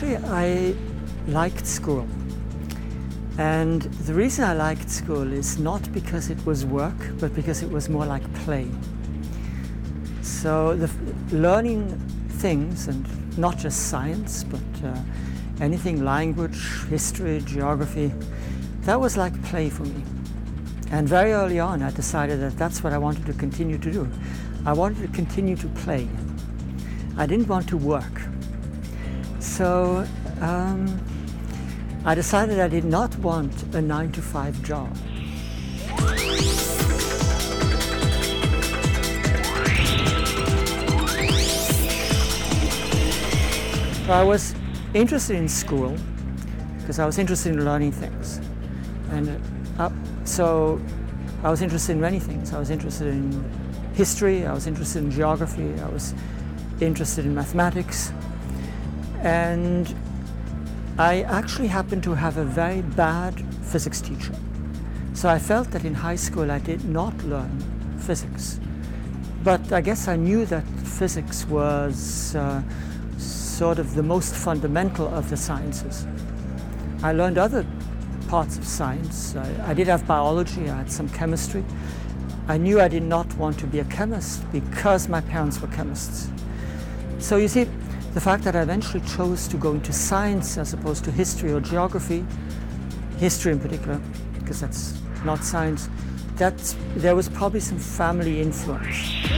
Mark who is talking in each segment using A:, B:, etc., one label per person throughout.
A: Actually, I liked school. And the reason I liked school is not because it was work, but because it was more like play. So learning things, and not just science, but anything, language, history, geography, that was like play for me. And very early on, I decided that that's what I wanted to continue to do. I wanted to continue to play. I didn't want to work. So I decided I did not want a 9-to-5 job. So I was interested in school because I was interested in learning things. And so I was interested in many things. I was interested in history, I was interested in geography, I was interested in mathematics. And I actually happened to have a very bad physics teacher. So I felt that in high school I did not learn physics. But I guess I knew that physics was sort of the most fundamental of the sciences. I learned other parts of science. I did have biology, I had some chemistry. I knew I did not want to be a chemist because my parents were chemists. So you see, the fact that I eventually chose to go into science as opposed to history or geography, history in particular, because that's not science, there was probably some family influence.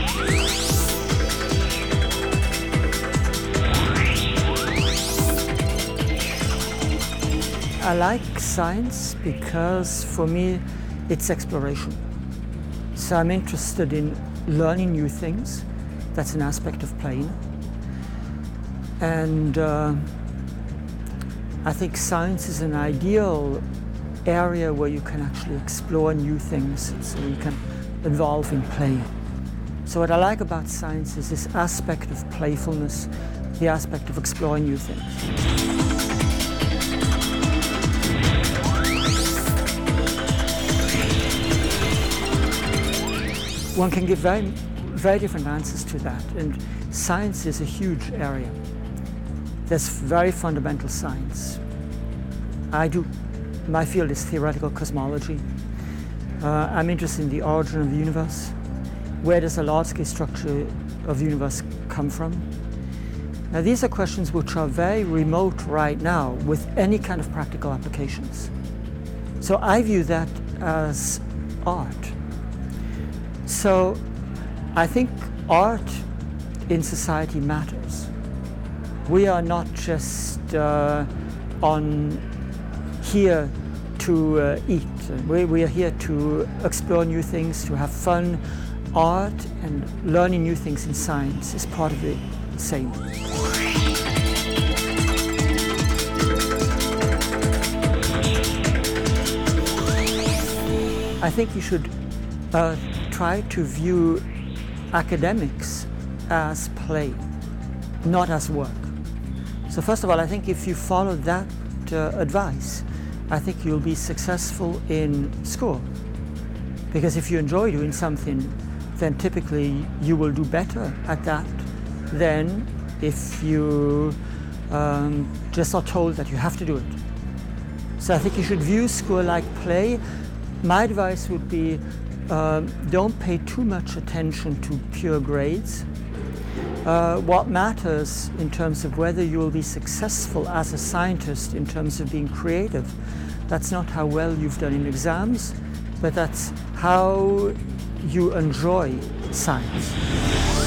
A: I like science because for me it's exploration. So I'm interested in learning new things. That's an aspect of playing. And I think science is an ideal area where you can actually explore new things, so you can involve in play. So what I like about science is this aspect of playfulness, the aspect of exploring new things. One can give very different answers to that, and science is a huge area. There's very fundamental science. My field is theoretical cosmology. I'm interested in the origin of the universe. Where does the large-scale structure of the universe come from? Now, these are questions which are very remote right now with any kind of practical applications. So I view that as art. So I think art in society matters. We are not just here to eat. We are here to explore new things, to have fun. Art and learning new things in science is part of the same. I think you should try to view academics as play, not as work. So first of all, I think if you follow that advice, I think you'll be successful in school. Because if you enjoy doing something, then typically you will do better at that than if you just are told that you have to do it. So I think you should view school like play. My advice would be don't pay too much attention to pure grades. What matters in terms of whether you will be successful as a scientist in terms of being creative, that's not how well you've done in exams, but that's how you enjoy science.